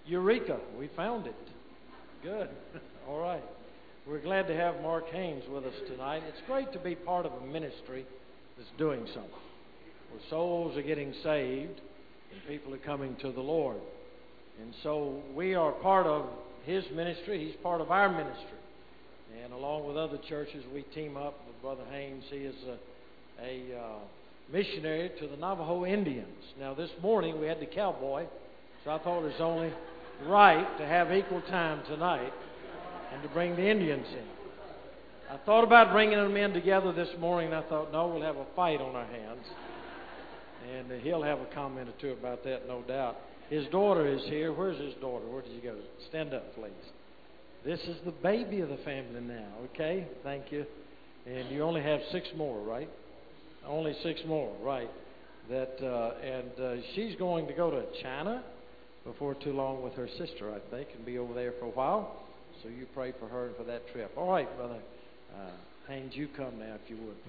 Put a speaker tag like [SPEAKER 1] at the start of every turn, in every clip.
[SPEAKER 1] Eureka, we found it. Good. All right. We're glad to have Mark Haynes with us tonight. It's great to be part of a ministry that's doing something, where souls are getting saved and people are coming to the Lord. And so we are part of his ministry. He's part of our ministry. And along with other churches, we team up with Brother Haynes. He is a missionary to the Navajo Indians. Now, this morning we had the cowboy, so I thought it was only right to have equal time tonight and to bring the Indians in. I thought about bringing them in together this morning, and I thought, no, we'll have a fight on our hands. And he'll have a comment or two about that, no doubt. His daughter is here. Where's his daughter? Where did you go? Stand up, please. This is the baby of the family now, okay? Thank you. And you only have 6 more, right? Only 6 more, right. She's going to go to China before too long with her sister, I think, and be over there for a while. So you pray for her and for that trip. All right, Brother Haynes, you come now if you would,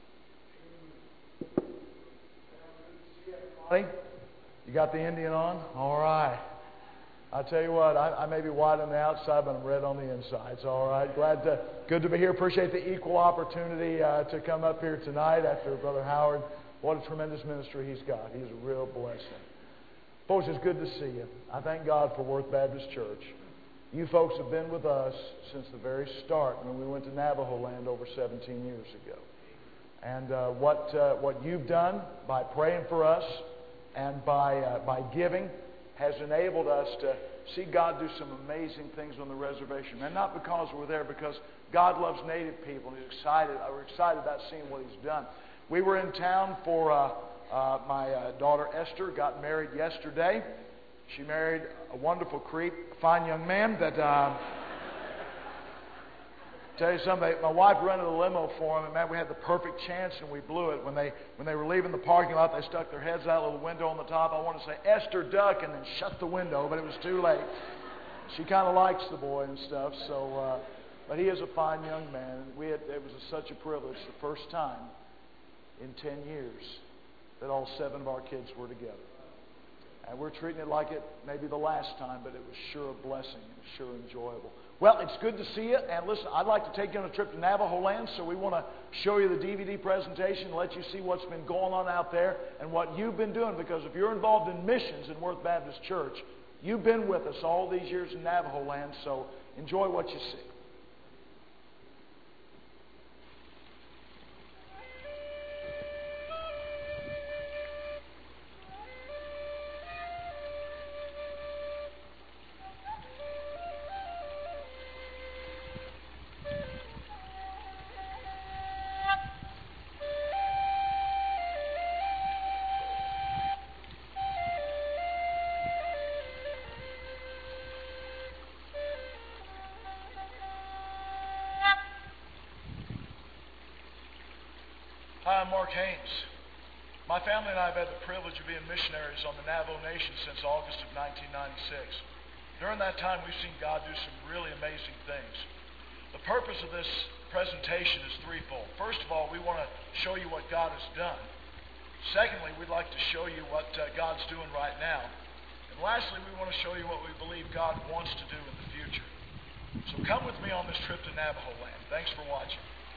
[SPEAKER 1] please.
[SPEAKER 2] You got the Indian on? All right. I tell you what, I may be white on the outside, but I'm red on the inside. So, all right, good to be here. Appreciate the equal opportunity to come up here tonight after Brother Howard. What a tremendous ministry he's got. He's a real blessing. Folks, it's good to see you. I thank God for Worth Baptist Church. You folks have been with us since the very start when we went to Navajo land over 17 years ago. And what you've done by praying for us and by giving has enabled us to see God do some amazing things on the reservation. And not because we're there, because God loves Native people and He's excited. We're excited about seeing what He's done. We were in town for my daughter Esther got married yesterday. She married a wonderful creep, a fine young man that... Tell you something, my wife rented a limo for him, and man, we had the perfect chance, and we blew it. When they were leaving the parking lot, they stuck their heads out of the window on the top. I wanted to say, Esther, duck, and then shut the window, but it was too late. She kind of likes the boy and stuff, so, but he is a fine young man. It was such a privilege, the first time in 10 years that all 7 of our kids were together. And we're treating it like it may be the last time, but it was sure a blessing. It was sure enjoyable. Well, it's good to see you. And listen, I'd like to take you on a trip to Navajo land, so we want to show you the DVD presentation and let you see what's been going on out there and what you've been doing. Because if you're involved in missions in Worth Baptist Church, you've been with us all these years in Navajo land, so enjoy what you see. Hi, I'm Mark Haynes. My family and I have had the privilege of being missionaries on the Navajo Nation since August of 1996. During that time, we've seen God do some really amazing things. The purpose of this presentation is threefold. First of all, we want to show you what God has done. Secondly, we'd like to show you what God's doing right now. And lastly, we want to show you what we believe God wants to do in the future. So come with me on this trip to Navajo land. Thanks for watching.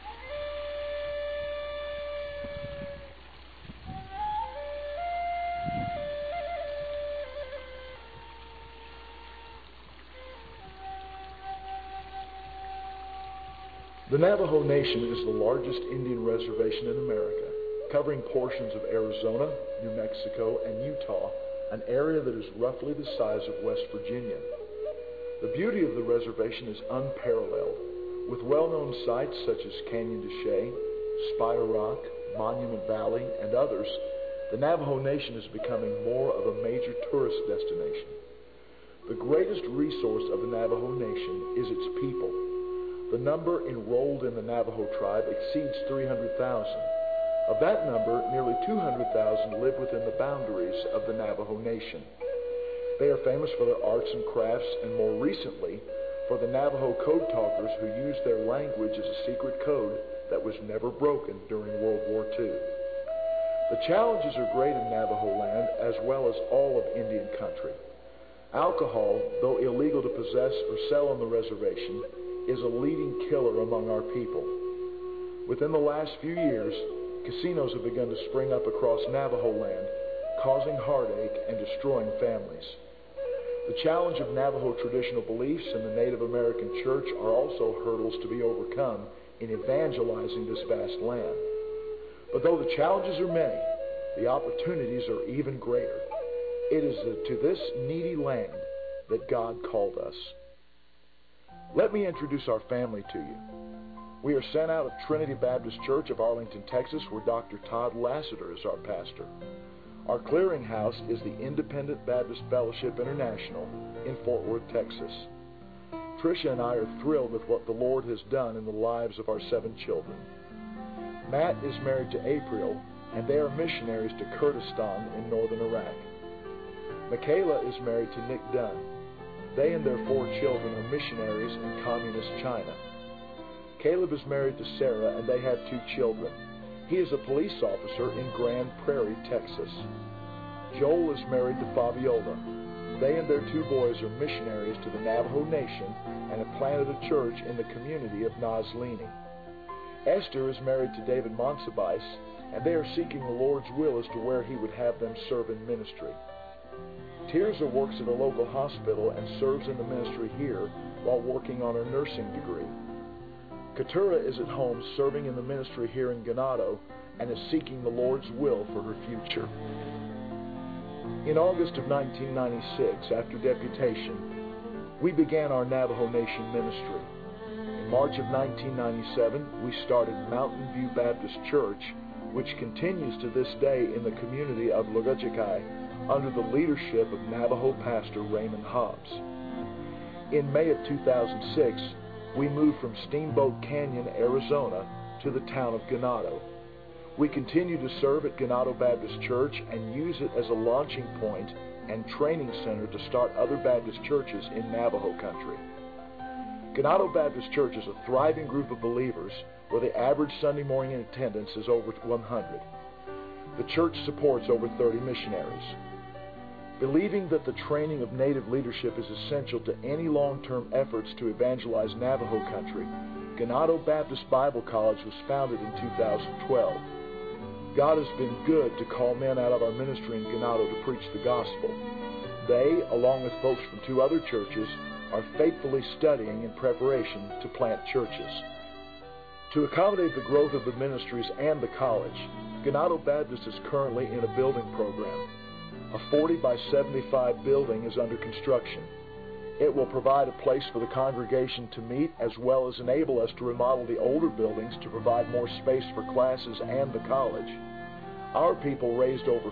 [SPEAKER 3] The Navajo Nation is the largest Indian reservation in America, covering portions of Arizona, New Mexico, and Utah, an area that is roughly the size of West Virginia. The beauty of the reservation is unparalleled, with well-known sites such as Canyon de Chelly, Spire Rock, Monument Valley, and others. The Navajo Nation is becoming more of a major tourist destination. The greatest resource of the Navajo Nation is its people. The number enrolled in the Navajo tribe exceeds 300,000. Of that number, nearly 200,000 live within the boundaries of the Navajo Nation. They are famous for their arts and crafts, and more recently, for the Navajo code talkers who used their language as a secret code that was never broken during World War II. The challenges are great in Navajo land, as well as all of Indian country. Alcohol, though illegal to possess or sell on the reservation, is a leading killer among our people. Within the last few years, casinos have begun to spring up across Navajo land, causing heartache and destroying families. The challenge of Navajo traditional beliefs in the Native American church are also hurdles to be overcome in evangelizing this vast land. But though the challenges are many, the opportunities are even greater. It is to this needy land that God called us. Let me introduce our family to you. We are sent out of Trinity Baptist Church of Arlington, Texas, where Dr. Todd Lassiter is our pastor. Our clearinghouse is the Independent Baptist Fellowship International in Fort Worth, Texas. Tricia and I are thrilled with what the Lord has done in the lives of our 7 children. Matt is married to April, and they are missionaries to Kurdistan in northern Iraq. Michaela is married to Nick Dunn. They and their 4 children are missionaries in communist China. Caleb is married to Sarah, and they have 2 children. He is a police officer in Grand Prairie, Texas. Joel is married to Fabiola. They and their 2 boys are missionaries to the Navajo Nation and have planted a church in the community of Nazlini. Esther is married to David Monsibais, and they are seeking the Lord's will as to where He would have them serve in ministry. Tirza works at a local hospital and serves in the ministry here while working on her nursing degree. Keturah is at home serving in the ministry here in Ganado and is seeking the Lord's will for her future. In August of 1996, after deputation, we began our Navajo Nation ministry. In March of 1997, we started Mountain View Baptist Church, which continues to this day in the community of Logochikai under the leadership of Navajo pastor Raymond Hobbs. In May of 2006, we moved from Steamboat Canyon, Arizona, to the town of Ganado. We continue to serve at Ganado Baptist Church and use it as a launching point and training center to start other Baptist churches in Navajo country. Ganado Baptist Church is a thriving group of believers where the average Sunday morning attendance is over 100. The church supports over 30 missionaries. Believing that the training of Native leadership is essential to any long-term efforts to evangelize Navajo country, Ganado Baptist Bible College was founded in 2012. God has been good to call men out of our ministry in Ganado to preach the gospel. They, along with folks from 2 other churches, are faithfully studying in preparation to plant churches. To accommodate the growth of the ministries and the college, Ganado Baptist is currently in a building program. A 40 by 75 building is under construction. It will provide a place for the congregation to meet as well as enable us to remodel the older buildings to provide more space for classes and the college. Our people raised over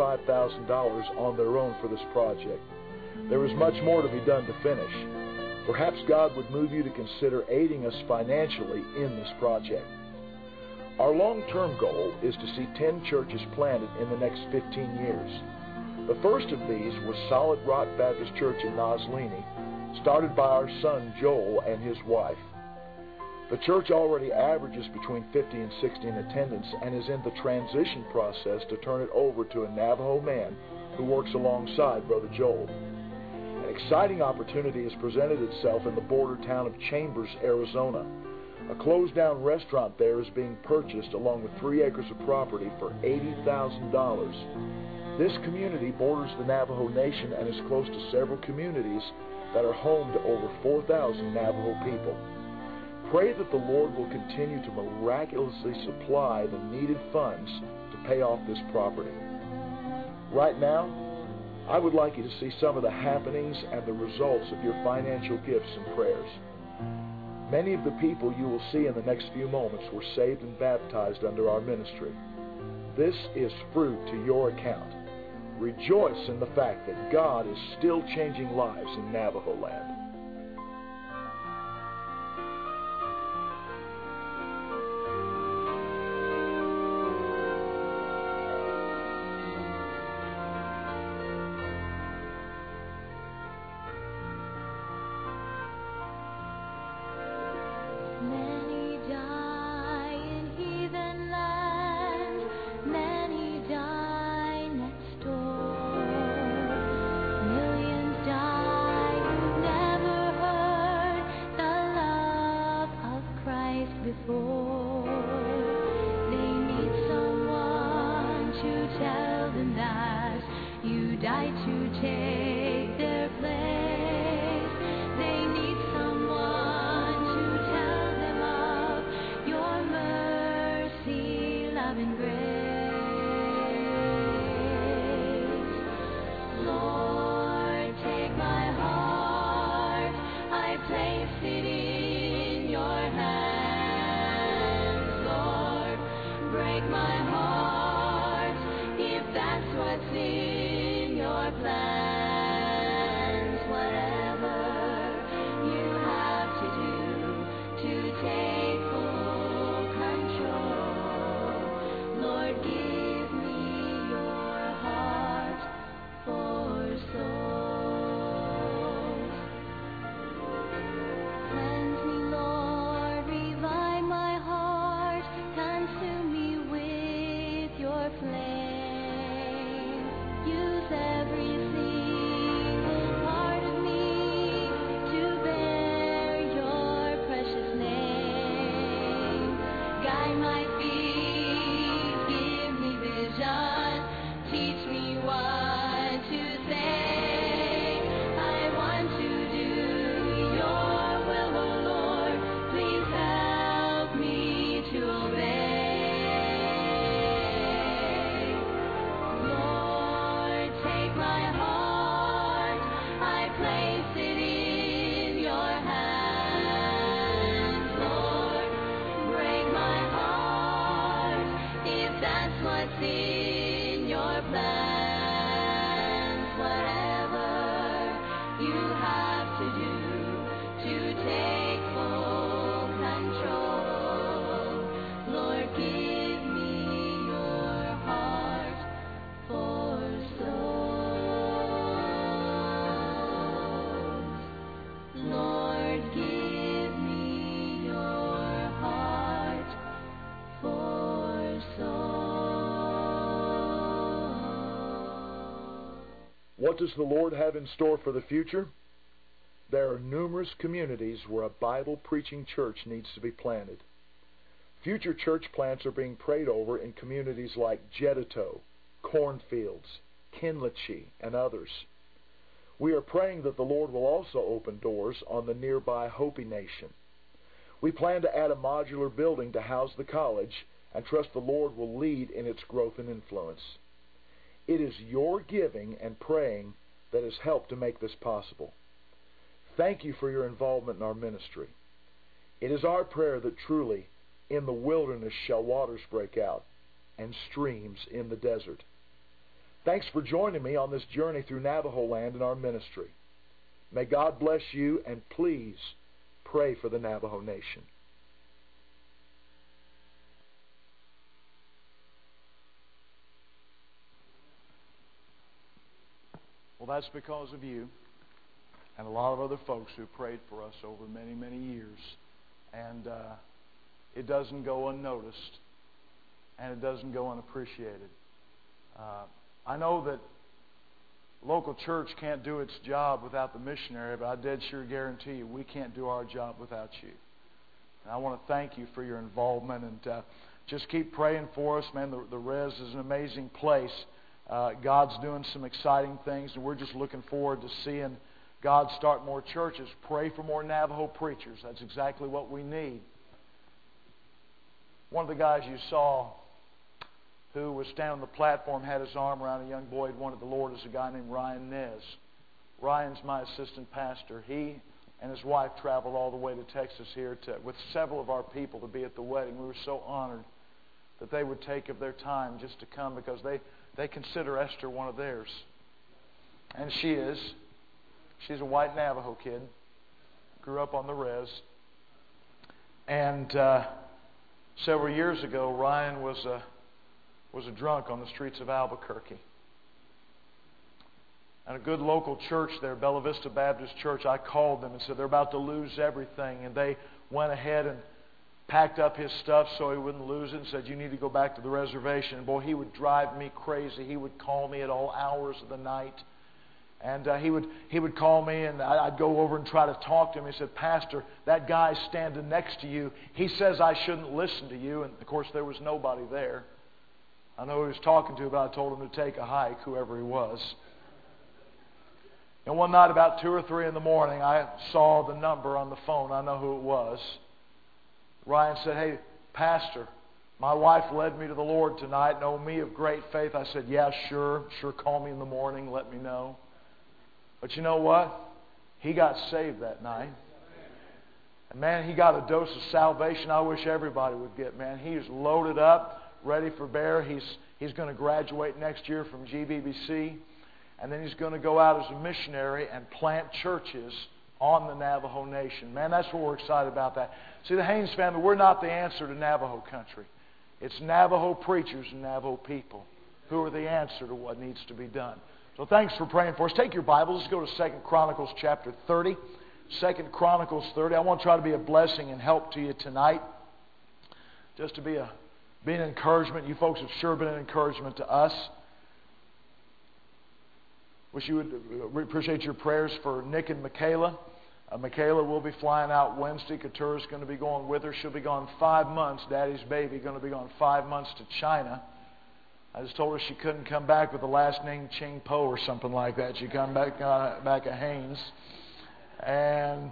[SPEAKER 3] $55,000 on their own for this project. There is much more to be done to finish. Perhaps God would move you to consider aiding us financially in this project. Our long-term goal is to see 10 churches planted in the next 15 years. The first of these was Solid Rock Baptist Church in Nazlini, started by our son Joel and his wife. The church already averages between 50 and 60 in attendance and is in the transition process to turn it over to a Navajo man who works alongside Brother Joel. An exciting opportunity has presented itself in the border town of Chambers, Arizona. A closed-down restaurant there is being purchased along with 3 acres of property for $80,000. This community borders the Navajo Nation and is close to several communities that are home to over 4,000 Navajo people. Pray that the Lord will continue to miraculously supply the needed funds to pay off this property. Right now, I would like you to see some of the happenings and the results of your financial gifts and prayers. Many of the people you will see in the next few moments were saved and baptized under our ministry. This is fruit to your account. Rejoice in the fact that God is still changing lives in Navajo land.
[SPEAKER 4] Die You died to take their place. They need someone to tell them of your mercy, love, and grace. Lord, take my heart. I place it in your hands. Lord, break my heart if that's what's in your plans. Whatever you have to do to take full control. Lord, give me your heart for souls. Cleanse me, Lord, revive my heart, consume me with your flame. Use every single part of me to bear your precious name. Guide my feet, give me vision, teach me what to say. I want to do your will, oh Lord. Please help me to obey. Lord, take my heart. I place it in your hands. Lord, break my heart if that's what's in your plans. Whatever you have to do to take full control. Lord, give me your heart for souls. Lord, give me your heart for souls.
[SPEAKER 3] What does the Lord have in store for the future? There are numerous communities where a Bible-preaching church needs to be planted. Future church plants are being prayed over in communities like Jeddito, Cornfields, Kinletchee, and others. We are praying that the Lord will also open doors on the nearby Hopi Nation. We plan to add a modular building to house the college and trust the Lord will lead in its growth and influence. It is your giving and praying that has helped to make this possible. Thank you for your involvement in our ministry. It is our prayer that truly, in the wilderness shall waters break out, and streams in the desert. Thanks for joining me on this journey through Navajo land in our ministry. May God bless you, and please pray for the Navajo Nation.
[SPEAKER 2] Well, that's because of you and a lot of other folks who prayed for us over many, many years. And it doesn't go unnoticed, and it doesn't go unappreciated. I know that local church can't do its job without the missionary, but I dead sure guarantee you we can't do our job without you. And I want to thank you for your involvement, and just keep praying for us, man. The Res is an amazing place. God's doing some exciting things, and we're just looking forward to seeing God start more churches. Pray for more Navajo preachers. That's exactly what we need. One of the guys you saw who was standing on the platform, had his arm around a young boy who wanted the Lord, is a guy named Ryan Nez. Ryan's my assistant pastor. He and his wife traveled all the way to Texas here with several of our people to be at the wedding. We were so honored that they would take of their time just to come, because they consider Esther one of theirs. And she is. She's a white Navajo kid. Grew up on the Res. And several years ago, Ryan was a drunk on the streets of Albuquerque. And a good local church there, Bella Vista Baptist Church, I called them and said they're about to lose everything. And they went ahead and packed up his stuff so he wouldn't lose it and said, you need to go back to the reservation. And boy, he would drive me crazy. He would call me at all hours of the night. And he would call me, and I'd go over and try to talk to him. He said, Pastor, that guy standing next to you, he says I shouldn't listen to you. And, of course, there was nobody there. I know who he was talking to, but I told him to take a hike, whoever he was. And one night about 2 or 3 in the morning, I saw the number on the phone. I know who it was. Ryan said, "Hey, Pastor, my wife led me to the Lord tonight. Know me of great faith." I said, "Yeah, sure. Sure, call me in the morning. Let me know." But you know what? He got saved that night. And man, he got a dose of salvation I wish everybody would get, man. He is loaded up, ready for bear. He's going to graduate next year from GBBC. And then he's going to go out as a missionary and plant churches on the Navajo Nation. Man, that's what we're excited about that. See, the Haynes family, we're not the answer to Navajo country. It's Navajo preachers and Navajo people who are the answer to what needs to be done. So thanks for praying for us. Take your Bibles. Let's go to 2 Chronicles chapter 30. 2 Chronicles 30. I want to try to be a blessing and help to you tonight. Just to be an encouragement. You folks have sure been an encouragement to us. Wish you would appreciate your prayers for Nick and Michaela. Michaela will be flying out Wednesday. Katura's going to be going with her. She'll be gone 5 months. Daddy's baby going to be gone 5 months to China. I just told her she couldn't come back with the last name Ching Po or something like that. She'd come back a Haynes. And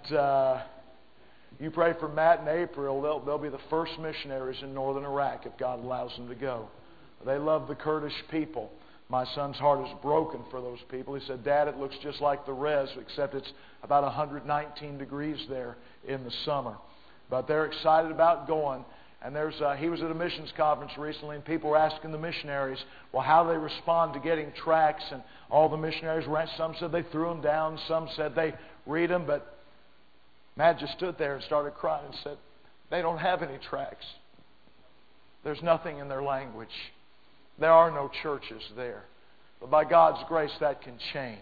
[SPEAKER 2] you pray for Matt and April. They'll be the first missionaries in northern Iraq if God allows them to go. They love the Kurdish people. My son's heart is broken for those people. He said, "Dad, it looks just like the res, except it's about 119 degrees there in the summer." But they're excited about going. And he was at a missions conference recently, and people were asking the missionaries, well, how do they respond to getting tracts? And all the missionaries, some said they threw them down, some said they read them. But Matt just stood there and started crying and said, they don't have any tracts. There's nothing in their language. There are no churches there. But by God's grace, that can change.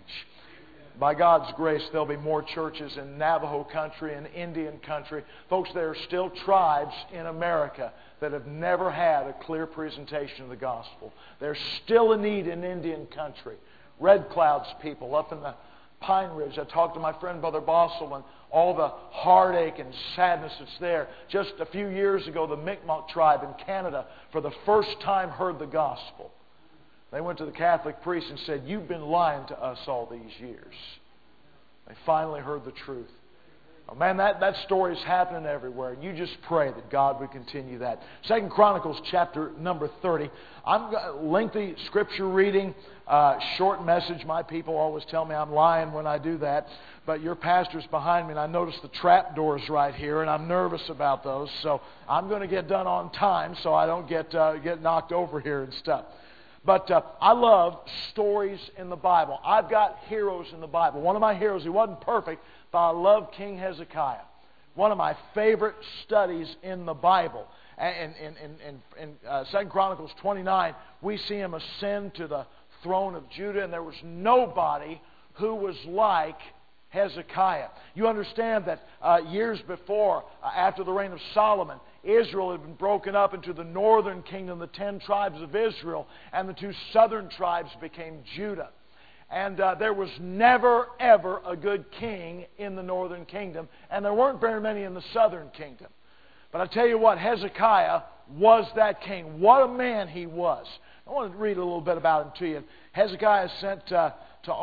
[SPEAKER 2] By God's grace, there'll be more churches in Navajo country and Indian country. Folks, there are still tribes in America that have never had a clear presentation of the gospel. There's still a need in Indian country. Red Cloud's people up in the Pine Ridge. I talked to my friend Brother Bossel and all the heartache and sadness that's there. Just a few years ago, the Mi'kmaq tribe in Canada, for the first time, heard the gospel. They went to the Catholic priest and said, "You've been lying to us all these years." They finally heard the truth. Oh man, that story is happening everywhere. You just pray that God would continue that. 2 Chronicles chapter number 30. I'm lengthy scripture reading, short message. My people always tell me I'm lying when I do that. But your pastor's behind me, and I notice the trap doors right here, and I'm nervous about those. So I'm going to get done on time so I don't get knocked over here and stuff. But I love stories in the Bible. I've got heroes in the Bible. One of my heroes, he wasn't perfect, but I love King Hezekiah. One of my favorite studies in the Bible. And in 2 Chronicles 29, we see him ascend to the throne of Judah, and there was nobody who was like Hezekiah. You understand that years before, after the reign of Solomon, Israel had been broken up into the northern kingdom, the 10 tribes of Israel, and the 2 southern tribes became Judah. And there was never, ever a good king in the northern kingdom, and there weren't very many in the southern kingdom. But I tell you what, Hezekiah was that king. What a man he was. I want to read a little bit about him to you. Hezekiah sent to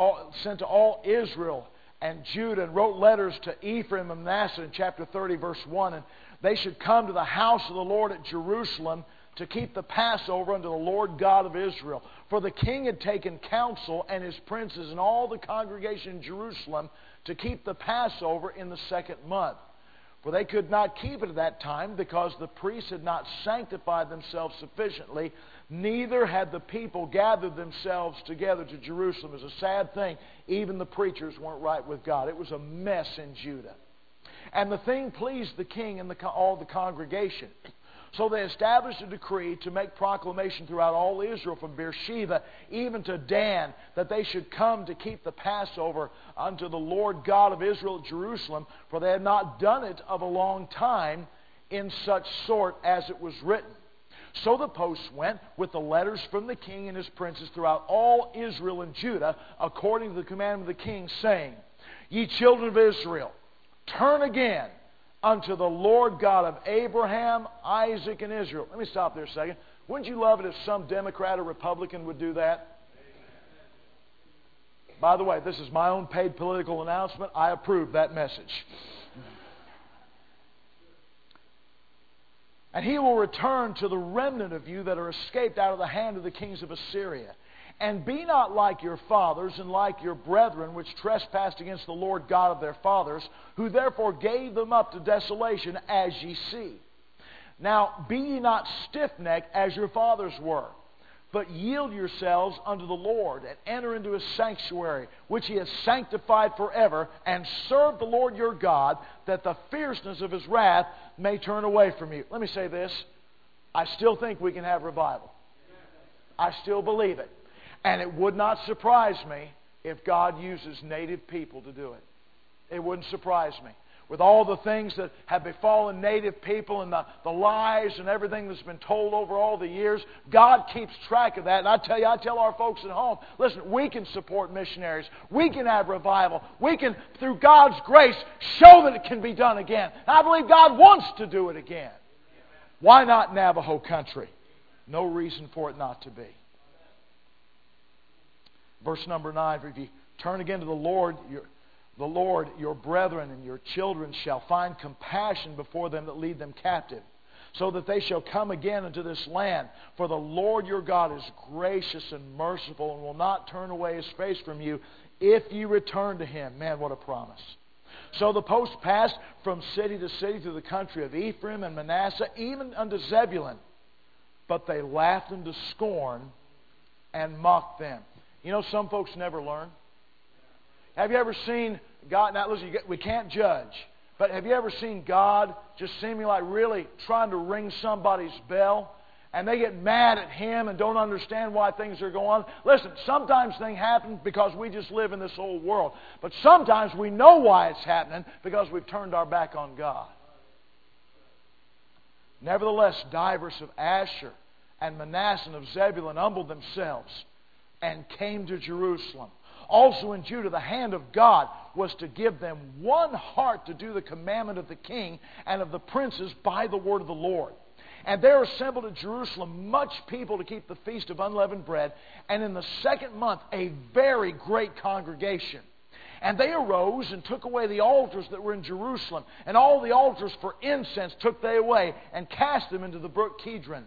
[SPEAKER 2] all Israel and Judah, and wrote letters to Ephraim and Manasseh in chapter 30, verse 1. And they should come to the house of the Lord at Jerusalem to keep the Passover unto the Lord God of Israel. For the king had taken counsel, and his princes and all the congregation in Jerusalem, to keep the Passover in the 2nd month. For they could not keep it at that time, because the priests had not sanctified themselves sufficiently, neither had the people gathered themselves together to Jerusalem. It was a sad thing. Even the preachers weren't right with God. It was a mess in Judah. And the thing pleased the king and all the congregation. So they established a decree to make proclamation throughout all Israel, from Beersheba even to Dan, that they should come to keep the Passover unto the Lord God of Israel at Jerusalem, for they had not done it of a long time in such sort as it was written. So the posts went with the letters from the king and his princes throughout all Israel and Judah, according to the commandment of the king, saying, Ye children of Israel, turn again unto the Lord God of Abraham, Isaac, and Israel. Let me stop there a second. Wouldn't you love it if some Democrat or Republican would do that? By the way, this is my own paid political announcement. I approve that message. And he will return to the remnant of you that are escaped out of the hand of the kings of Assyria. And be not like your fathers and like your brethren, which trespassed against the Lord God of their fathers, who therefore gave them up to desolation, as ye see. Now be ye not stiffnecked as your fathers were, but yield yourselves unto the Lord, and enter into His sanctuary, which He has sanctified forever, and serve the Lord your God, that the fierceness of His wrath may turn away from you. Let me say this. I still think we can have revival. I still believe it. And it would not surprise me if God uses native people to do it. It wouldn't surprise me. With all the things that have befallen native people and the lies and everything that's been told over all the years, God keeps track of that. And I tell our folks at home, listen, we can support missionaries. We can have revival. We can, through God's grace, show that it can be done again. And I believe God wants to do it again. Why not Navajo country? No reason for it not to be. Verse number 9, if you turn again to the Lord, your brethren and your children shall find compassion before them that lead them captive, so that they shall come again into this land. For the Lord your God is gracious and merciful, and will not turn away His face from you, if you return to Him. Man, what a promise. So the post passed from city to city through the country of Ephraim and Manasseh, even unto Zebulun. But they laughed them to scorn and mocked them. You know, some folks never learn. Have you ever seen God? Now, listen, we can't judge. But have you ever seen God just seeming like really trying to ring somebody's bell? And they get mad at Him and don't understand why things are going on. Listen, sometimes things happen because we just live in this old world. But sometimes we know why it's happening, because we've turned our back on God. Nevertheless, divers of Asher and Manasseh and of Zebulun humbled themselves and came to Jerusalem. Also in Judah, the hand of God was to give them one heart to do the commandment of the king and of the princes by the word of the Lord. And there assembled at Jerusalem much people to keep the feast of unleavened bread, and in the 2nd month a very great congregation. And they arose and took away the altars that were in Jerusalem, and all the altars for incense took they away, and cast them into the brook Kidron.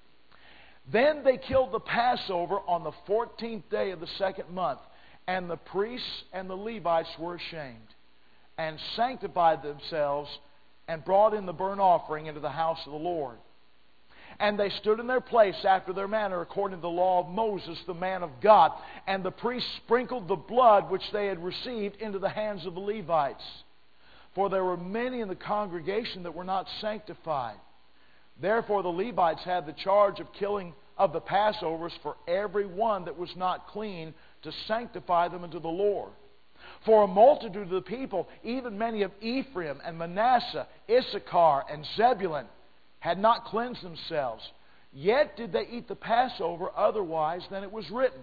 [SPEAKER 2] Then they killed the Passover on the 14th day of the 2nd month. And the priests and the Levites were ashamed, and sanctified themselves, and brought in the burnt offering into the house of the Lord. And they stood in their place after their manner, according to the law of Moses, the man of God. And the priests sprinkled the blood which they had received into the hands of the Levites. For there were many in the congregation that were not sanctified. Therefore the Levites had the charge of killing of the Passovers for every one that was not clean, to sanctify them unto the Lord. For a multitude of the people, even many of Ephraim and Manasseh, Issachar and Zebulun, had not cleansed themselves. Yet did they eat the Passover otherwise than it was written.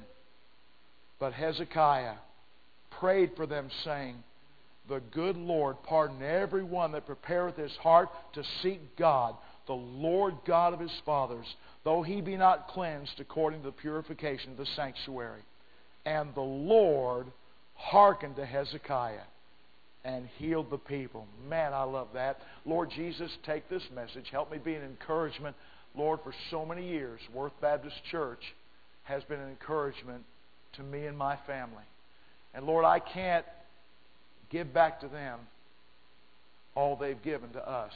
[SPEAKER 2] But Hezekiah prayed for them, saying, The good Lord pardon every one that prepareth his heart to seek God, the Lord God of his fathers, though he be not cleansed according to the purification of the sanctuary. And the Lord hearkened to Hezekiah and healed the people. Man, I love that. Lord Jesus, take this message. Help me be an encouragement. Lord, for so many years, Worth Baptist Church has been an encouragement to me and my family. And Lord, I can't give back to them all they've given to us.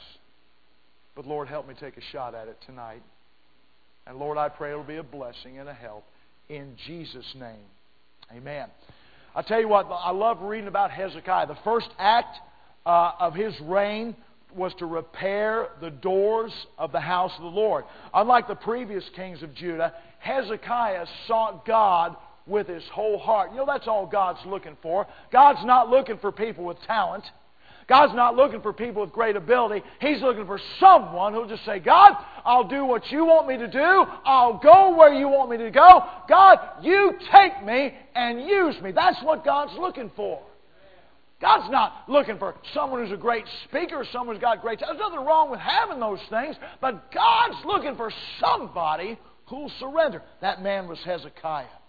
[SPEAKER 2] But Lord, help me take a shot at it tonight. And Lord, I pray it'll be a blessing and a help. In Jesus' name. Amen. I tell you what, I love reading about Hezekiah. The first act of his reign was to repair the doors of the house of the Lord. Unlike the previous kings of Judah, Hezekiah sought God with his whole heart. You know, that's all God's looking for. God's not looking for people with talent. God's not looking for people with great ability. He's looking for someone who'll just say, God, I'll do what you want me to do. I'll go where you want me to go. God, you take me and use me. That's what God's looking for. God's not looking for someone who's a great speaker, someone who's got great talent. There's nothing wrong with having those things, but God's looking for somebody who'll surrender. That man was Hezekiah.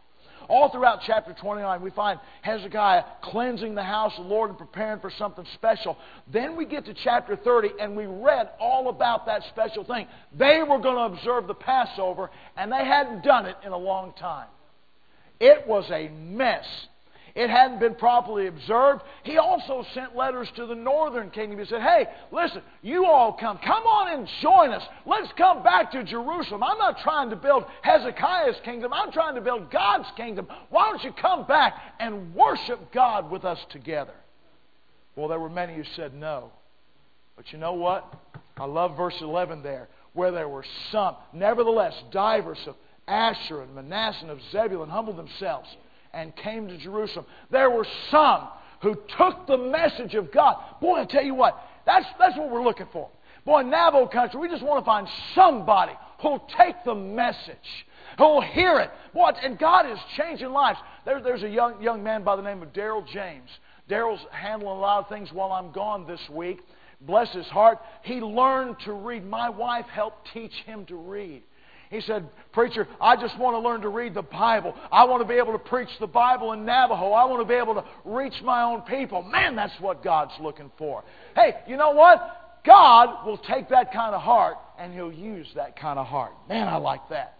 [SPEAKER 2] All throughout chapter 29, we find Hezekiah cleansing the house of the Lord and preparing for something special. Then we get to chapter 30, and we read all about that special thing. They were going to observe the Passover, and they hadn't done it in a long time. It was a mess. It hadn't been properly observed. He also sent letters to the northern kingdom. He said, hey, listen, you all come on and join us. Let's come back to Jerusalem. I'm not trying to build Hezekiah's kingdom. I'm trying to build God's kingdom. Why don't you come back and worship God with us together? Well, there were many who said no. But you know what? I love verse 11 there, where there were some. Nevertheless, divers of Asher and Manasseh and of Zebulun humbled themselves and came to Jerusalem. There were some who took the message of God. Boy, I tell you what, that's what we're looking for. Boy, in Navajo country, we just want to find somebody who'll take the message, who'll hear it. Boy, and God is changing lives. There's a young man by the name of Daryl James. Daryl's handling a lot of things while I'm gone this week. Bless his heart. He learned to read. My wife helped teach him to read. He said, preacher, I just want to learn to read the Bible. I want to be able to preach the Bible in Navajo. I want to be able to reach my own people. Man, that's what God's looking for. Hey, you know what? God will take that kind of heart and He'll use that kind of heart. Man, I like that.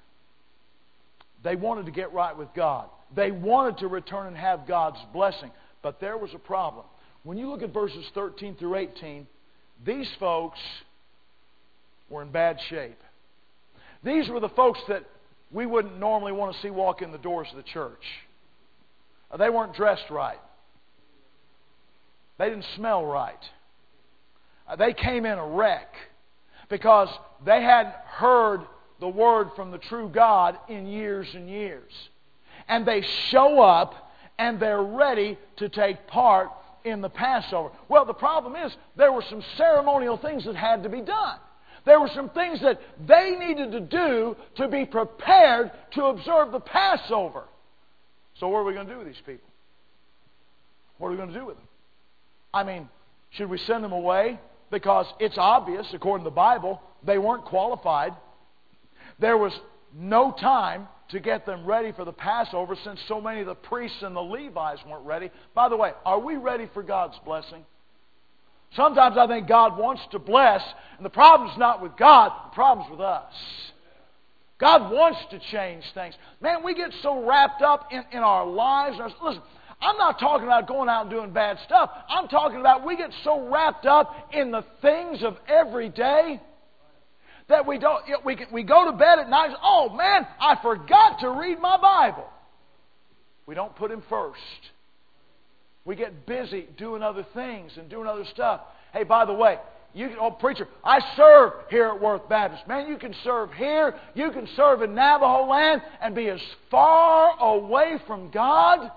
[SPEAKER 2] They wanted to get right with God. They wanted to return and have God's blessing. But there was a problem. When you look at verses 13 through 18, these folks were in bad shape. These were the folks that we wouldn't normally want to see walk in the doors of the church. They weren't dressed right. They didn't smell right. They came in a wreck because they hadn't heard the Word from the true God in years and years. And they show up and they're ready to take part in the Passover. Well, the problem is there were some ceremonial things that had to be done. There were some things that they needed to do to be prepared to observe the Passover. So what are we going to do with these people? What are we going to do with them? I mean, should we send them away? Because it's obvious, according to the Bible, they weren't qualified. There was no time to get them ready for the Passover since so many of the priests and the Levites weren't ready. By the way, are we ready for God's blessing? Sometimes I think God wants to bless, and the problem's not with God, the problem's with us. God wants to change things. Man, we get so wrapped up in our lives. Listen, I'm not talking about going out and doing bad stuff. I'm talking about we get so wrapped up in the things of every day that we go to bed at night and say, oh man, I forgot to read my Bible. We don't put Him first. We get busy doing other things and doing other stuff. Hey, by the way, preacher, I serve here at Worth Baptist. Man, you can serve here, you can serve in Navajo land and be as far away from God.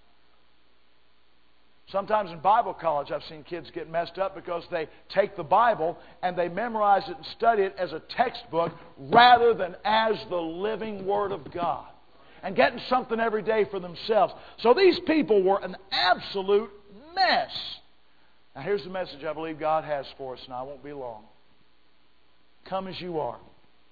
[SPEAKER 2] Sometimes in Bible college, I've seen kids get messed up because they take the Bible and they memorize it and study it as a textbook rather than as the living Word of God. And getting something every day for themselves. So these people were an absolute mess. Now here's the message I believe God has for us, and I won't be long. Come as you are.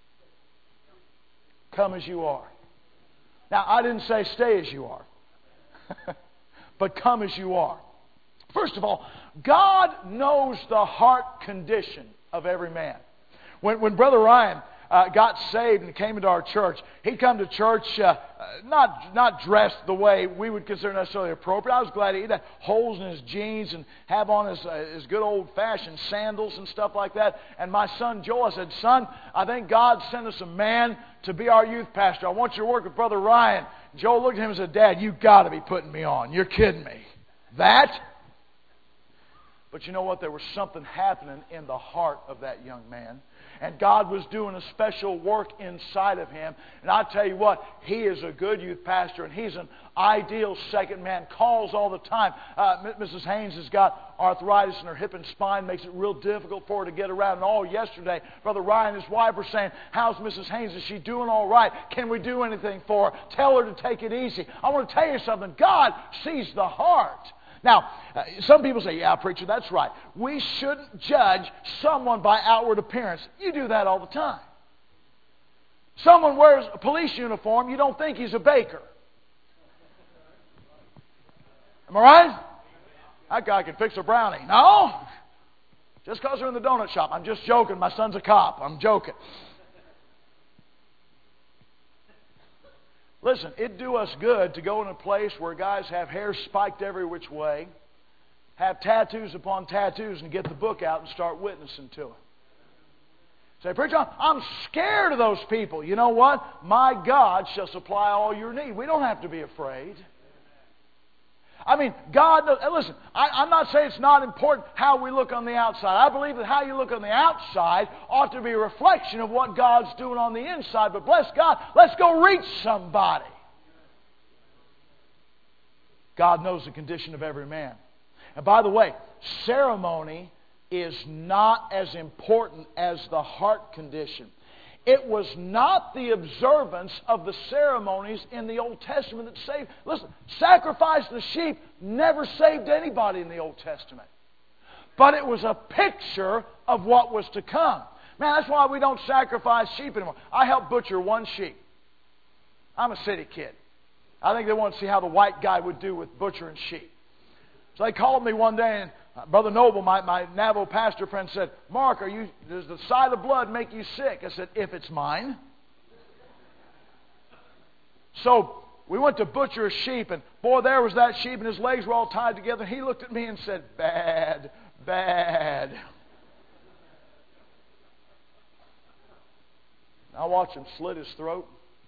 [SPEAKER 2] Come as you are. Now I didn't say stay as you are. But come as you are. First of all, God knows the heart condition of every man. When Brother Ryan got saved and came into our church, he'd come to church not dressed the way we would consider necessarily appropriate. I was glad he'd have holes in his jeans and have on his good old-fashioned sandals and stuff like that. And my son Joel, I said, son, I think God sent us a man to be our youth pastor. I want you to work with Brother Ryan. Joel looked at him and said, Dad, you've got to be putting me on. You're kidding me. That? But you know what? There was something happening in the heart of that young man. And God was doing a special work inside of him. And I tell you what, he is a good youth pastor, and he's an ideal second man. Calls all the time. Mrs. Haynes has got arthritis in her hip and spine, makes it real difficult for her to get around. And all yesterday, Brother Ryan and his wife were saying, how's Mrs. Haynes? Is she doing all right? Can we do anything for her? Tell her to take it easy. I want to tell you something. God sees the heart. Now, some people say, yeah, preacher, that's right. We shouldn't judge someone by outward appearance. You do that all the time. Someone wears a police uniform, you don't think he's a baker. Am I right? That guy can fix a brownie. No? Just because they're in the donut shop. I'm just joking. My son's a cop. I'm joking. Listen, it'd do us good to go in a place where guys have hair spiked every which way, have tattoos upon tattoos, and get the book out and start witnessing to it. Say, preacher, I'm scared of those people. You know what? My God shall supply all your need. We don't have to be afraid. I mean, God knows. Listen, I'm not saying it's not important how we look on the outside. I believe that how you look on the outside ought to be a reflection of what God's doing on the inside. But bless God, let's go reach somebody. God knows the condition of every man. And by the way, ceremony is not as important as the heart condition. It was not the observance of the ceremonies in the Old Testament that saved. Listen, sacrifice the sheep never saved anybody in the Old Testament. But it was a picture of what was to come. Man, that's why we don't sacrifice sheep anymore. I helped butcher one sheep. I'm a city kid. I think they want to see how the white guy would do with butchering sheep. So they called me one day, and Brother Noble, my Navajo pastor friend, said, Mark, does the sight of blood make you sick? I said, if it's mine. So we went to butcher a sheep, and boy, there was that sheep, and his legs were all tied together. He looked at me and said, bad, bad. I watched him slit his throat.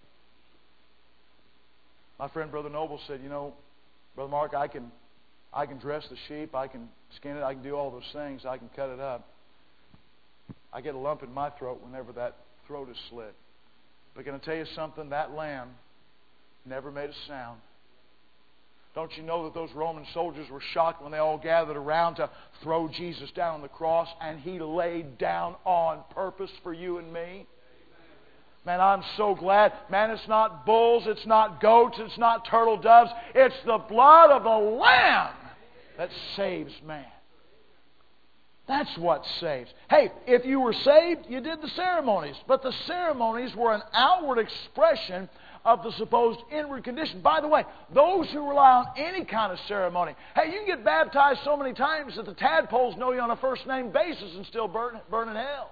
[SPEAKER 2] My friend Brother Noble said, you know, Brother Mark, I can dress the sheep, I can skin it, I can do all those things, I can cut it up. I get a lump in my throat whenever that throat is slit. But can I tell you something? That lamb never made a sound. Don't you know that those Roman soldiers were shocked when they all gathered around to throw Jesus down on the cross, and He laid down on purpose for you and me? Man, I'm so glad. Man, it's not bulls, it's not goats, it's not turtle doves. It's the blood of the Lamb that saves man. That's what saves. Hey, if you were saved, you did the ceremonies. But the ceremonies were an outward expression of the supposed inward condition. By the way, those who rely on any kind of ceremony, hey, you can get baptized so many times that the tadpoles know you on a first-name basis and still burn in hell.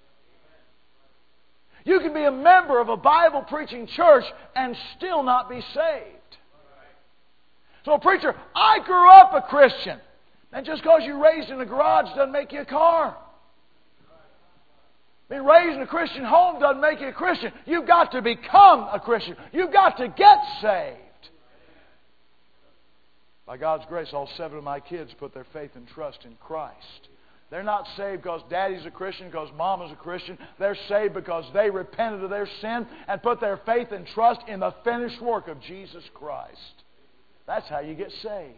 [SPEAKER 2] You can be a member of a Bible-preaching church and still not be saved. So, preacher, I grew up a Christian. And just because you're raised in a garage doesn't make you a car. Being raised in a Christian home doesn't make you a Christian. You've got to become a Christian. You've got to get saved. By God's grace, all 7 of my kids put their faith and trust in Christ. They're not saved because daddy's a Christian, because mama's a Christian. They're saved because they repented of their sin and put their faith and trust in the finished work of Jesus Christ. That's how you get saved.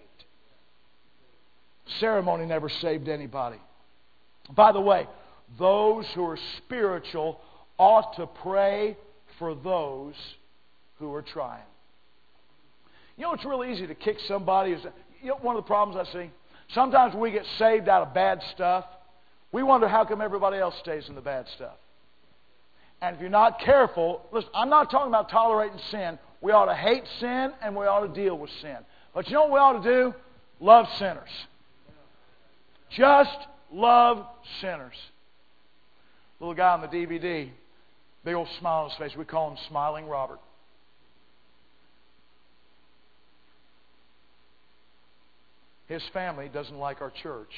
[SPEAKER 2] Ceremony never saved anybody. By the way, those who are spiritual ought to pray for those who are trying. You know, it's really easy to kick somebody. You know, one of the problems I see? Sometimes we get saved out of bad stuff. We wonder how come everybody else stays in the bad stuff. And if you're not careful, listen, I'm not talking about tolerating sin. We ought to hate sin and we ought to deal with sin. But you know what we ought to do? Love sinners. Just love sinners. Little guy on the DVD, big old smile on his face. We call him Smiling Robert. His family doesn't like our church.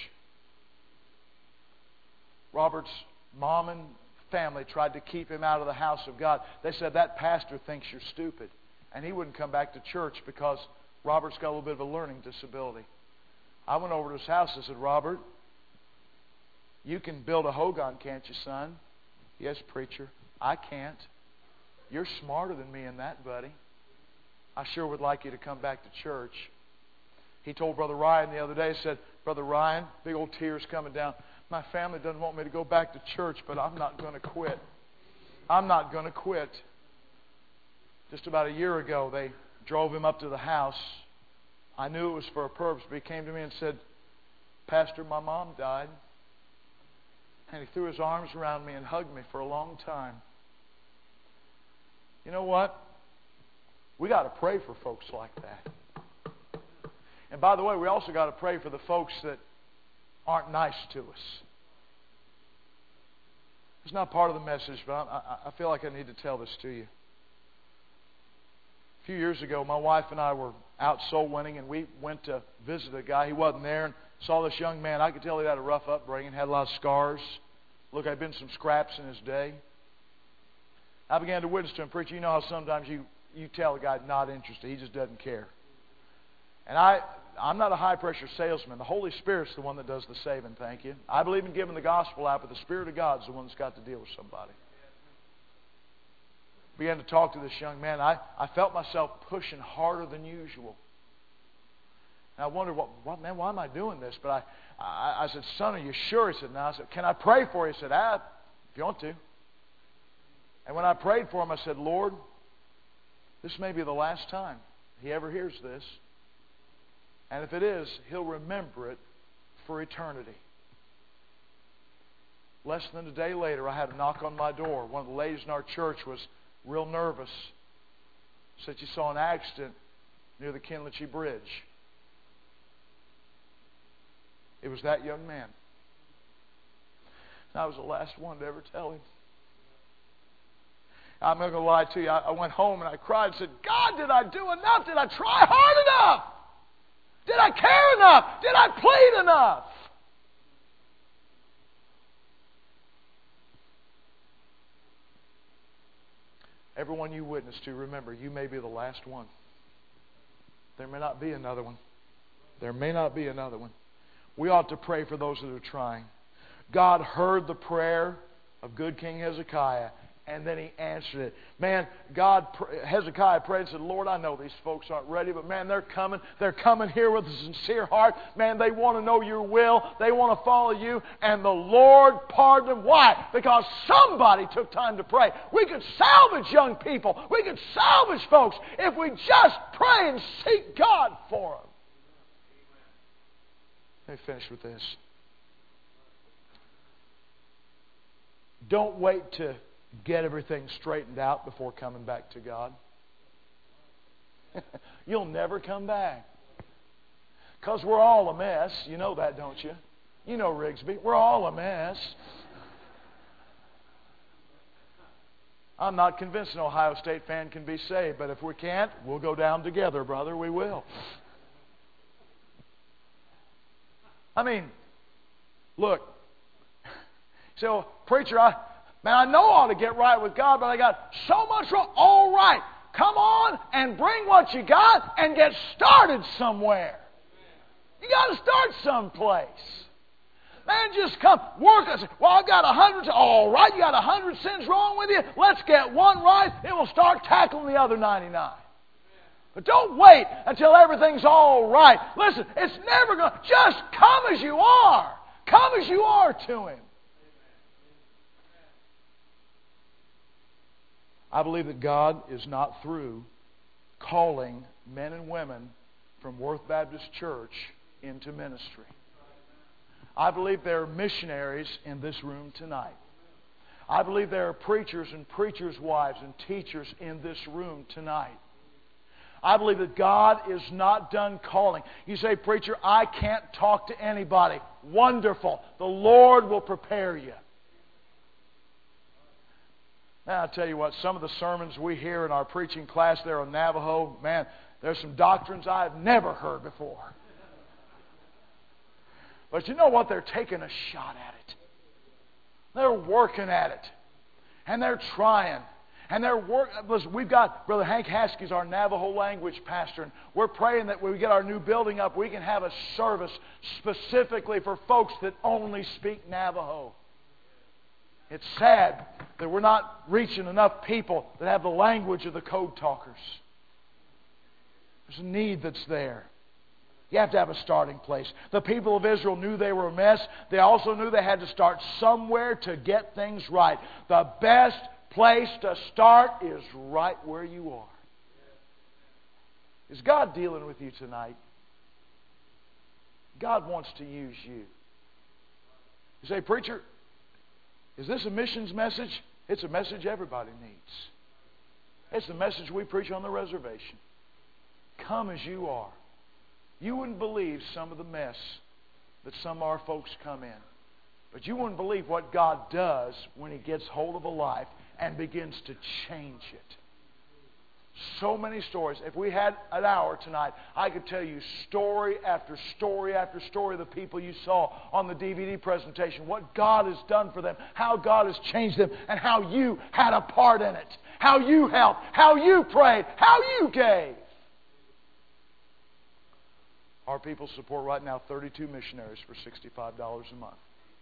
[SPEAKER 2] Robert's mom and family tried to keep him out of the house of God. They said, that pastor thinks you're stupid. And he wouldn't come back to church because Robert's got a little bit of a learning disability. I went over to his house and said, Robert, you can build a hogan, can't you, son? Yes, preacher. I can't. You're smarter than me in that, buddy. I sure would like you to come back to church. He told Brother Ryan the other day, he said, Brother Ryan, big old tears coming down. My family doesn't want me to go back to church, but I'm not going to quit. I'm not going to quit. Just about a year ago, they drove him up to the house. I knew it was for a purpose, but he came to me and said, Pastor, my mom died. And he threw his arms around me and hugged me for a long time. You know what? We got to pray for folks like that. And by the way, we also got to pray for the folks that aren't nice to us. It's not part of the message, but I feel like I need to tell this to you. A few years ago, my wife and I were out soul winning, and we went to visit a guy. He wasn't there, and saw this young man. I could tell he had a rough upbringing, had a lot of scars. Look, I'd been some scraps in his day. I began to witness to him. Preacher, you know how sometimes you tell a guy not interested. He just doesn't care. And I'm not a high-pressure salesman. The Holy Spirit's the one that does the saving, thank you. I believe in giving the gospel out, but the Spirit of God's the one that's got to deal with somebody. Began to talk to this young man. I felt myself pushing harder than usual. And I wondered, man, why am I doing this? But I said, son, are you sure? He said, no. I said, can I pray for you? He said, if you want to. And when I prayed for him, I said, Lord, this may be the last time he ever hears this. And if it is, he'll remember it for eternity. Less than a day later, I had a knock on my door. One of the ladies in our church was real nervous. Said she saw an accident near the Kenlichy Bridge. It was that young man. And I was the last one to ever tell him. I'm not going to lie to you. I went home and I cried and said, God, did I do enough? Did I try hard enough? Did I care enough? Did I plead enough? Everyone you witness to, remember, you may be the last one. There may not be another one. There may not be another one. We ought to pray for those that are trying. God heard the prayer of good King Hezekiah, and then He answered it. Man, Hezekiah prayed and said, Lord, I know these folks aren't ready, but man, they're coming. They're coming here with a sincere heart. Man, they want to know your will. They want to follow you. And the Lord pardoned them. Why? Because somebody took time to pray. We could salvage young people. We could salvage folks if we just pray and seek God for them. Let me finish with this. Don't wait to get everything straightened out before coming back to God. You'll never come back. Because we're all a mess. You know that, don't you? You know Rigsby. We're all a mess. I'm not convinced an Ohio State fan can be saved, but if we can't, we'll go down together, brother. We will. I mean, look. So, preacher, I know I ought to get right with God, but I got so much wrong. All right, come on and bring what you got and get started somewhere. You got to start someplace. Man, just come work. Well, I've got 100. All right, you got 100 sins wrong with you. Let's get one right, then we'll start tackling the other 99. But don't wait until everything's all right. Listen, it's never going to. Just come as you are. Come as you are to Him. I believe that God is not through calling men and women from Worth Baptist Church into ministry. I believe there are missionaries in this room tonight. I believe there are preachers and preachers' wives and teachers in this room tonight. I believe that God is not done calling. You say, preacher, I can't talk to anybody. Wonderful. The Lord will prepare you. Man, I'll tell you what, some of the sermons we hear in our preaching class there on Navajo, man, there's some doctrines I've never heard before. But you know what? They're taking a shot at it. They're working at it. And they're trying. And listen, we've got Brother Hank Haskey's our Navajo language pastor, and we're praying that when we get our new building up, we can have a service specifically for folks that only speak Navajo. It's sad that we're not reaching enough people that have the language of the code talkers. There's a need that's there. You have to have a starting place. The people of Israel knew they were a mess. They also knew they had to start somewhere to get things right. The best place to start is right where you are. Is God dealing with you tonight? God wants to use you. You say, preacher, is this a missions message? It's a message everybody needs. It's the message we preach on the reservation. Come as you are. You wouldn't believe some of the mess that some of our folks come in. But you wouldn't believe what God does when He gets hold of a life and begins to change it. So many stories. If we had an hour tonight, I could tell you story after story after story of the people you saw on the DVD presentation. What God has done for them, how God has changed them, and how you had a part in it. How you helped, how you prayed, how you gave. Our people support right now 32 missionaries for $65 a month.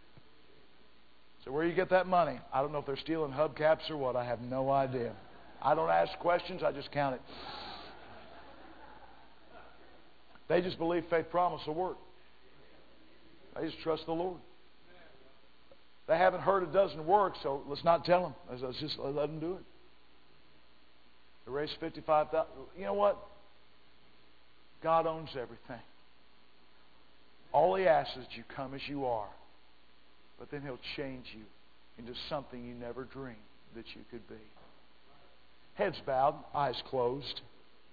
[SPEAKER 2] So where do you get that money? I don't know if they're stealing hubcaps or what. I have no idea. I don't ask questions. I just count it. They just believe faith promise will work. They just trust the Lord. They haven't heard it doesn't work, so let's not tell them. Let's just let them do it. They raised $55,000. You know what? God owns everything. All He asks is that you come as you are. But then He'll change you into something you never dreamed that you could be. Heads bowed, eyes closed.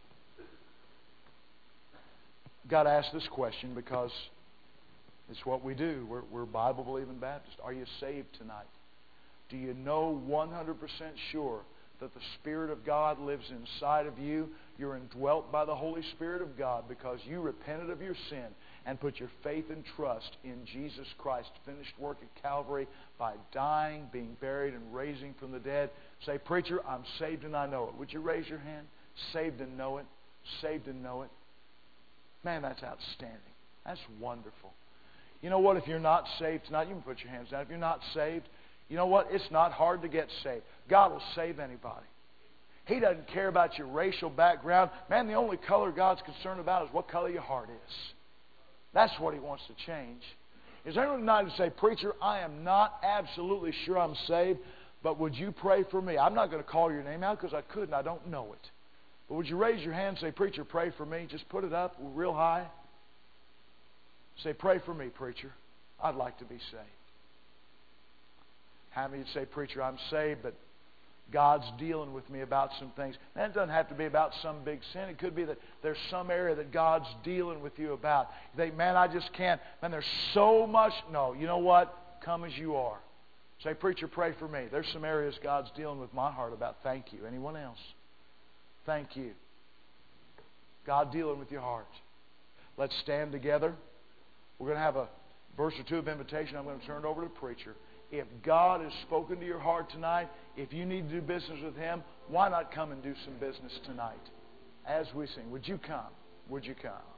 [SPEAKER 2] Got to ask this question because it's what we do. We're Bible-believing Baptists. Are you saved tonight? Do you know 100% sure that the Spirit of God lives inside of you? You're indwelt by the Holy Spirit of God because you repented of your sin and put your faith and trust in Jesus Christ's finished work at Calvary by dying, being buried, and raising from the dead. Say, preacher, I'm saved and I know it. Would you raise your hand? Saved and know it. Saved and know it. Man, that's outstanding. That's wonderful. You know what? If you're not saved tonight, you can put your hands down. If you're not saved, you know what? It's not hard to get saved. God will save anybody. He doesn't care about your racial background. Man, the only color God's concerned about is what color your heart is. That's what He wants to change. Is there anyone tonight to say, preacher, I am not absolutely sure I'm saved, but would you pray for me? I'm not going to call your name out because I could and I don't know it. But would you raise your hand and say, preacher, pray for me? Just put it up real high. Say, pray for me, preacher. I'd like to be saved. How many would say, preacher, I'm saved, but God's dealing with me about some things. And it doesn't have to be about some big sin. It could be that there's some area that God's dealing with you about. You think, man, I just can't. Man, there's so much. No, you know what? Come as you are. Say, preacher, pray for me. There's some areas God's dealing with my heart about. Thank you. Anyone else? Thank you. God dealing with your heart. Let's stand together. We're going to have a verse or two of invitation. I'm going to turn it over to the preacher. If God has spoken to your heart tonight, if you need to do business with Him, why not come and do some business tonight as we sing? Would you come? Would you come?